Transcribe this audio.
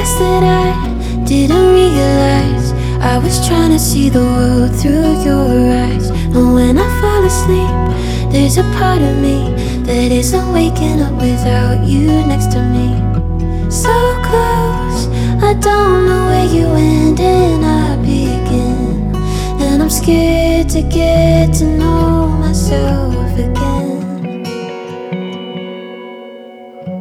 guess that I didn't realize I was trying to see the world through your eyes. And when I fall asleep, there's a part of me that isn't waking up without you next to me. So close, I don't know where you end and I begin. And I'm scared to get to know myself again.